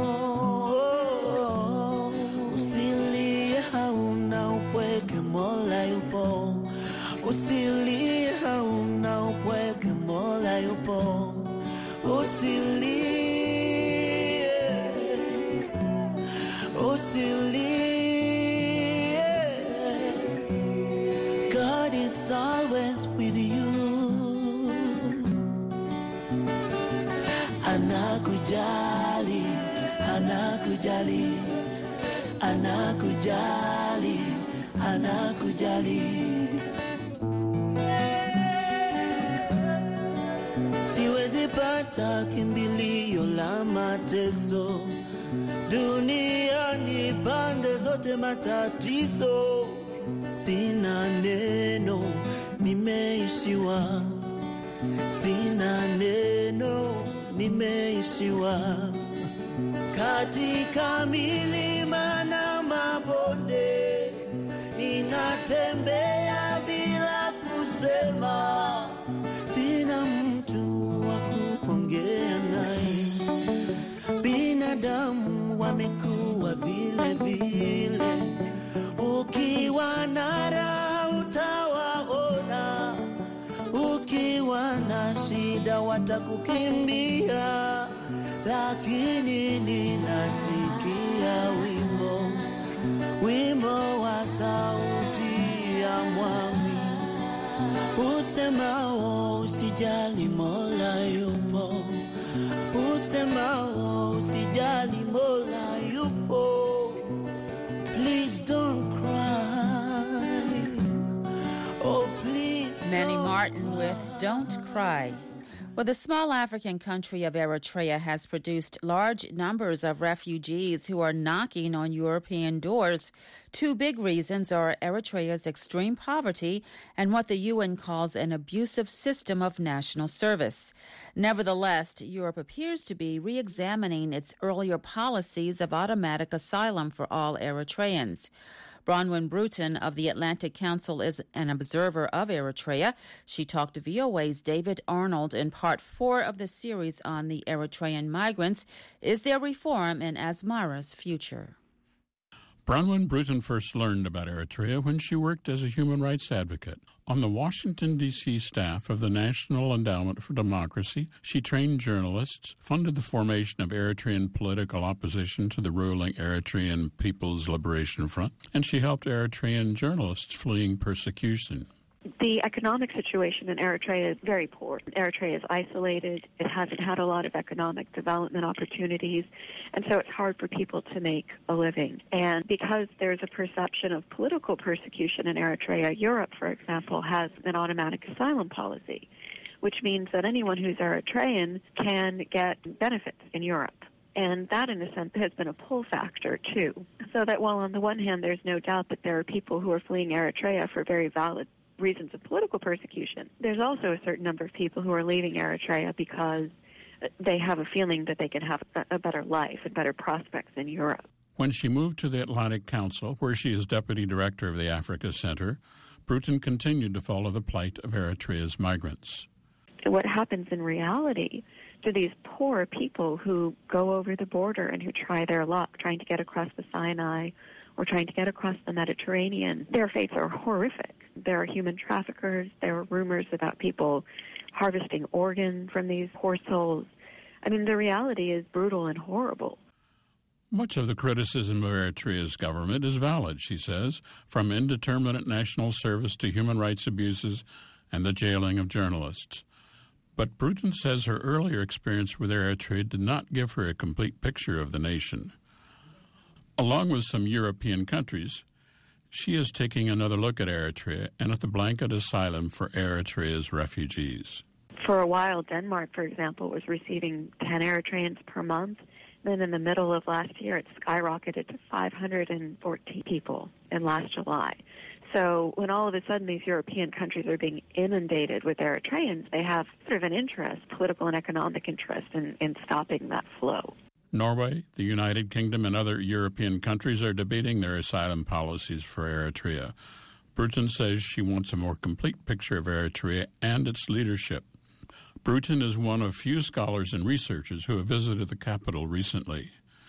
Usilie, hauna upweke, Mola yupo. Usilie, hauna upweke, Mola yupo. Usilie, usilie, God is always with you. Anakujali, anakujali, anakujali, anakujali. Siwezi pata kimbilio la mateso, duniani pande zote matatizo. Sina neno, nimeishiwa, sina neno, nimeishiwa. Katika milima na mabonde ninatembea bila kusema, sina mtu wa kuongea naye. Binadamu wamekuwa vile vile, ukiwa na raha utawaona, ukiwa na shida watakukimbia. Lakini ninasikia wimbo, wimbo wa sauti ya mwawi usemao usijali, Mola yupo, usemao usijali, Mola yupo. Please don't cry, oh please Manny don't Martin with Don't Cry. Well, the small African country of Eritrea has produced large numbers of refugees who are knocking on European doors. Two big reasons are Eritrea's extreme poverty and what the U N calls an abusive system of national service. Nevertheless, Europe appears to be re-examining its earlier policies of automatic asylum for all Eritreans. Bronwyn Bruton of the Atlantic Council is an observer of Eritrea. She talked to V O A's David Arnold in part four of the series on the Eritrean migrants. Is there reform in Asmara's future? Bronwyn Bruton first learned about Eritrea when she worked as a human rights advocate. On the Washington, D C staff of the National Endowment for Democracy, she trained journalists, funded the formation of Eritrean political opposition to the ruling Eritrean People's Liberation Front, and she helped Eritrean journalists fleeing persecution. The economic situation in Eritrea is very poor. Eritrea is isolated. It hasn't had a lot of economic development opportunities, and so it's hard for people to make a living. And because there's a perception of political persecution in Eritrea, Europe, for example, has an automatic asylum policy, which means that anyone who's Eritrean can get benefits in Europe. And that, in a sense, has been a pull factor, too. So that while on the one hand there's no doubt that there are people who are fleeing Eritrea for very valid reasons of political persecution, there's also a certain number of people who are leaving Eritrea because they have a feeling that they can have a better life and better prospects in Europe. When she moved to the Atlantic Council, where she is deputy director of the Africa Center, Bruton continued to follow the plight of Eritrea's migrants. What happens in reality to these poor people who go over the border and who try their luck trying to get across the Sinai or trying to get across the Mediterranean, their fates are horrific. There are human traffickers. There are rumors about people harvesting organs from these poor souls. I mean, the reality is brutal and horrible. Much of the criticism of Eritrea's government is valid, she says, from indeterminate national service to human rights abuses and the jailing of journalists. But Bruton says her earlier experience with Eritrea did not give her a complete picture of the nation. Along with some European countries, she is taking another look at Eritrea and at the blanket asylum for Eritrea's refugees. For a while, Denmark, for example, was receiving ten Eritreans per month. Then in the middle of last year, it skyrocketed to five hundred fourteen people in last July. So when all of a sudden these European countries are being inundated with Eritreans, they have sort of an interest, political and economic interest, in, in stopping that flow. Norway, the United Kingdom, and other European countries are debating their asylum policies for Eritrea. Bruton says she wants a more complete picture of Eritrea and its leadership. Bruton is one of few scholars and researchers who have visited the capital recently.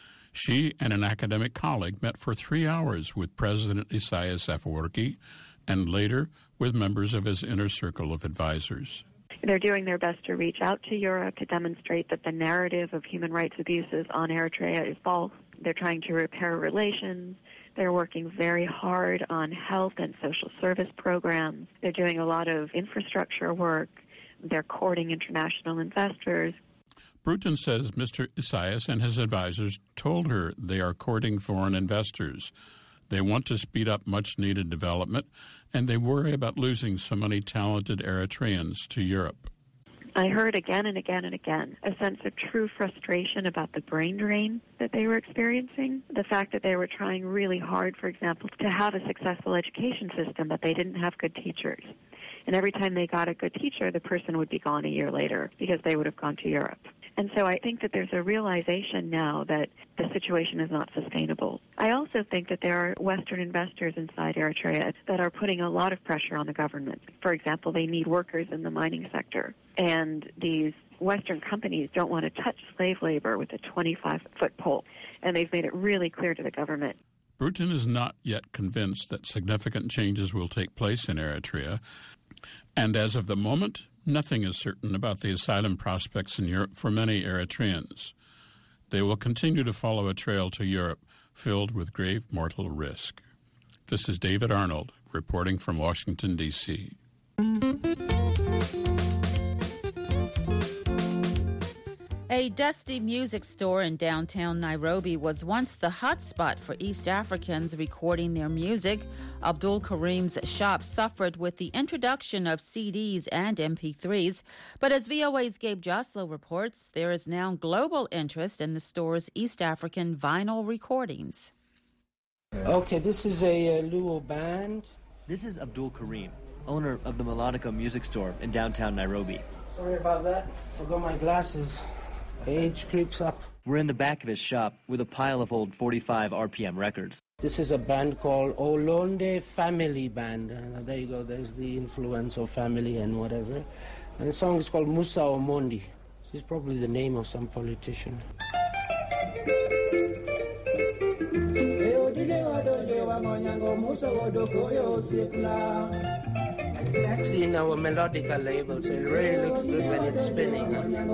She and an academic colleague met for three hours with President Isaias Afwerki and later with members of his inner circle of advisors. They're doing their best to reach out to Europe to demonstrate that the narrative of human rights abuses on Eritrea is false. They're trying to repair relations. They're working very hard on health and social service programs. They're doing a lot of infrastructure work. They're courting international investors. Bruton says Mister Isaias and his advisors told her they are courting foreign investors. They want to speed up much-needed development, and they worry about losing so many talented Eritreans to Europe. I heard again and again and again a sense of true frustration about the brain drain that they were experiencing, the fact that they were trying really hard, for example, to have a successful education system, but they didn't have good teachers. And every time they got a good teacher, the person would be gone a year later because they would have gone to Europe. And so I think that there's a realization now that the situation is not sustainable. I also think that there are Western investors inside Eritrea that are putting a lot of pressure on the government. For example, they need workers in the mining sector. And these Western companies don't want to touch slave labor with a twenty-five foot pole. And they've made it really clear to the government. Bruton is not yet convinced that significant changes will take place in Eritrea. And as of the moment, nothing is certain about the asylum prospects in Europe for many Eritreans. They will continue to follow a trail to Europe filled with grave mortal risk. This is David Arnold reporting from Washington, D C A dusty music store in downtown Nairobi was once the hotspot for East Africans recording their music. Abdul Karim's shop suffered with the introduction of C Ds and M P threes. But as V O A's Gabe Joslow reports, there is now global interest in the store's East African vinyl recordings. Okay, this is a uh, Luo band. This is Abdul Karim, owner of the Melodica Music Store in downtown Nairobi. Sorry about that. Forgot my glasses. Age creeps up. We're in the back of his shop with a pile of old forty-five R P M records. This is a band called Olonde Family Band. Uh, there you go. There's the influence of family and whatever. And the song is called Musa Omondi. This is probably the name of some politician. It's actually in our Melodica label, so it really looks good when it's spinning.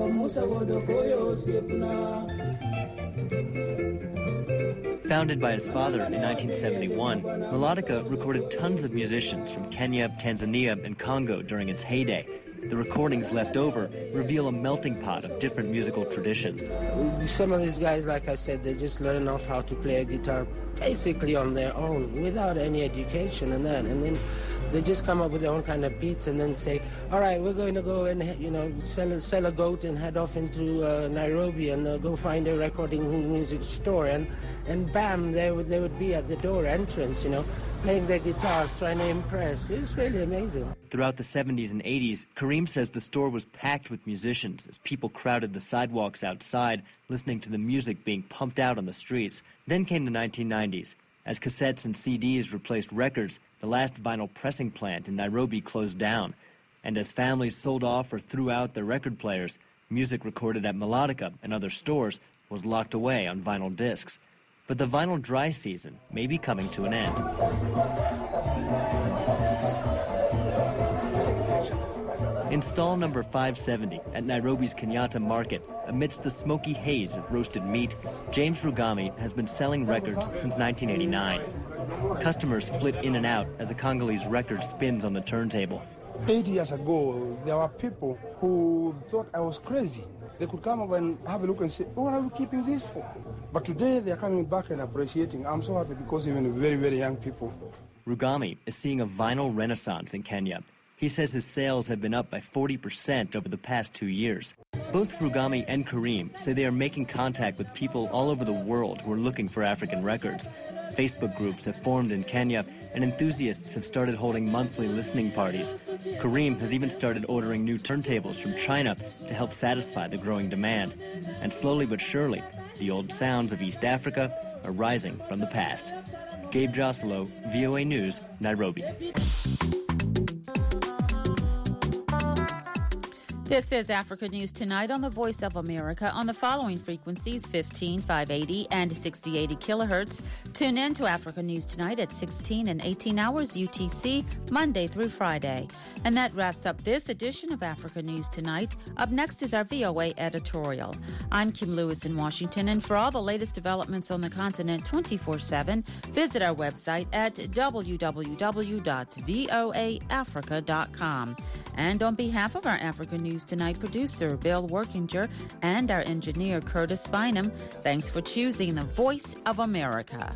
Founded by his father in nineteen seventy-one, Melodica recorded tons of musicians from Kenya, Tanzania, and Congo during its heyday. The recordings left over reveal a melting pot of different musical traditions. Some of these guys, like I said, they just learn off how to play a guitar basically on their own, without any education and that. And then they just come up with their own kind of beats and then say, all right, we're going to go and, you know, sell a, sell a goat and head off into uh, Nairobi and uh, go find a recording music store. And, and bam, they would, they would be at the door entrance, you know, playing their guitars, trying to impress. It's really amazing. Throughout the seventies and eighties, Karim says the store was packed with musicians as people crowded the sidewalks outside, listening to the music being pumped out on the streets. Then came the nineteen nineties. As cassettes and C Ds replaced records, the last vinyl pressing plant in Nairobi closed down. And as families sold off or threw out their record players, music recorded at Melodica and other stores was locked away on vinyl discs. But the vinyl dry season may be coming to an end. In stall number five seventy at Nairobi's Kenyatta Market, amidst the smoky haze of roasted meat, James Rugami has been selling records since nineteen eighty-nine. Customers flit in and out as a Congolese record spins on the turntable. Eight years ago, there were people who thought I was crazy. They could come up and have a look and say, what are we keeping this for? But today they are coming back and appreciating. I'm so happy because even very, very young people. Rugami is seeing a vinyl renaissance in Kenya. He says his sales have been up by forty percent over the past two years. Both Rugami and Kareem say they are making contact with people all over the world who are looking for African records. Facebook groups have formed in Kenya, and enthusiasts have started holding monthly listening parties. Kareem has even started ordering new turntables from China to help satisfy the growing demand. And slowly but surely, the old sounds of East Africa are rising from the past. Gabe Joselo, V O A News, Nairobi. This is Africa News Tonight on the Voice of America on the following frequencies, fifteen, five eighty, and sixty eighty kilohertz. Tune in to Africa News Tonight at sixteen and eighteen hours U T C, Monday through Friday. And that wraps up this edition of Africa News Tonight. Up next is our V O A editorial. I'm Kim Lewis in Washington, and for all the latest developments on the continent twenty-four seven, visit our website at w w w dot voa africa dot com. And on behalf of our Africa News Tonight producer, Bill Workinger, and our engineer, Curtis Bynum, thanks for choosing the Voice of America.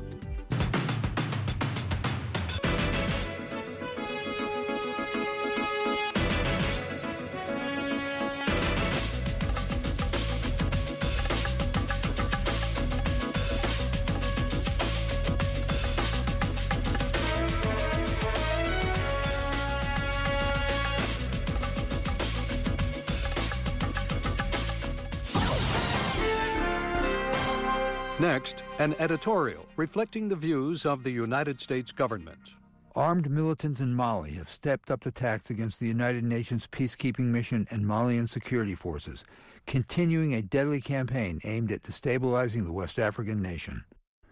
Next, an editorial reflecting the views of the United States government. Armed militants in Mali have stepped up attacks against the United Nations peacekeeping mission and Malian security forces, continuing a deadly campaign aimed at destabilizing the West African nation.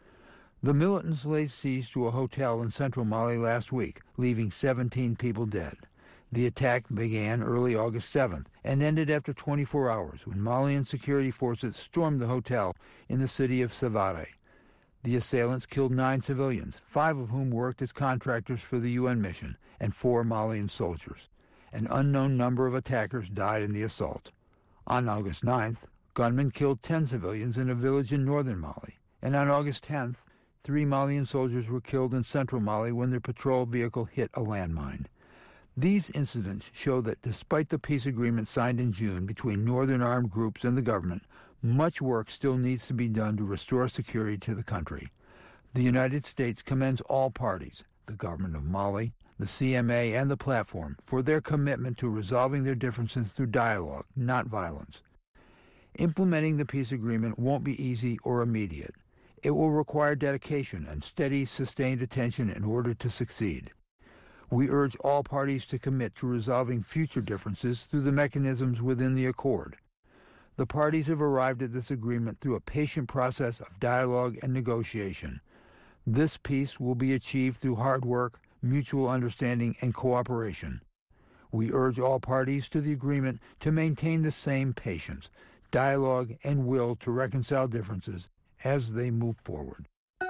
The militants laid siege to a hotel in central Mali last week, leaving seventeen people dead. The attack began early August seventh and ended after twenty-four hours when Malian security forces stormed the hotel in the city of Savare. The assailants killed nine civilians, five of whom worked as contractors for the U N mission, and four Malian soldiers. An unknown number of attackers died in the assault. On August ninth, gunmen killed ten civilians in a village in northern Mali, and on August tenth, three Malian soldiers were killed in central Mali when their patrol vehicle hit a landmine. These incidents show that despite the peace agreement signed in June between northern armed groups and the government, much work still needs to be done to restore security to the country. The United States commends all parties, the government of Mali, the C M A, and the platform, for their commitment to resolving their differences through dialogue, not violence. Implementing the peace agreement won't be easy or immediate. It will require dedication and steady, sustained attention in order to succeed. We urge all parties to commit to resolving future differences through the mechanisms within the accord. The parties have arrived at this agreement through a patient process of dialogue and negotiation. This peace will be achieved through hard work, mutual understanding, and cooperation. We urge all parties to the agreement to maintain the same patience, dialogue, and will to reconcile differences as they move forward.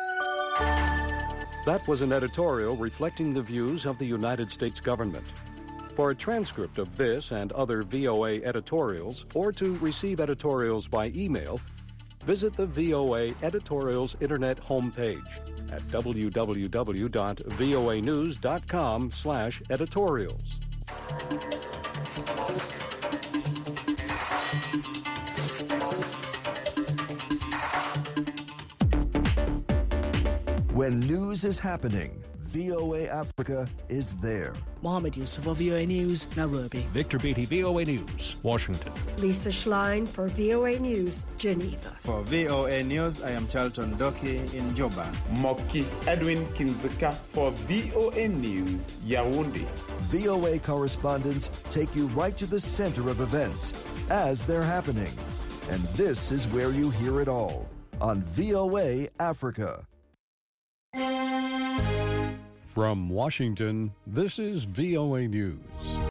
That was an editorial reflecting the views of the United States government. For a transcript of this and other V O A editorials, or to receive editorials by email, visit the V O A Editorials Internet homepage at w w w dot voa news dot com slash editorials. When news is happening, V O A Africa is there. Mohammed Yusuf of V O A News, Nairobi. Victor Beatty, V O A News, Washington. Lisa Schlein for V O A News, Geneva. For V O A News, I am Charlton Doki in Juba. Moki Edwin Kinzika for V O A News, Yaoundé. V O A correspondents take you right to the center of events as they're happening. And this is where you hear it all on V O A Africa. From Washington, this is V O A News.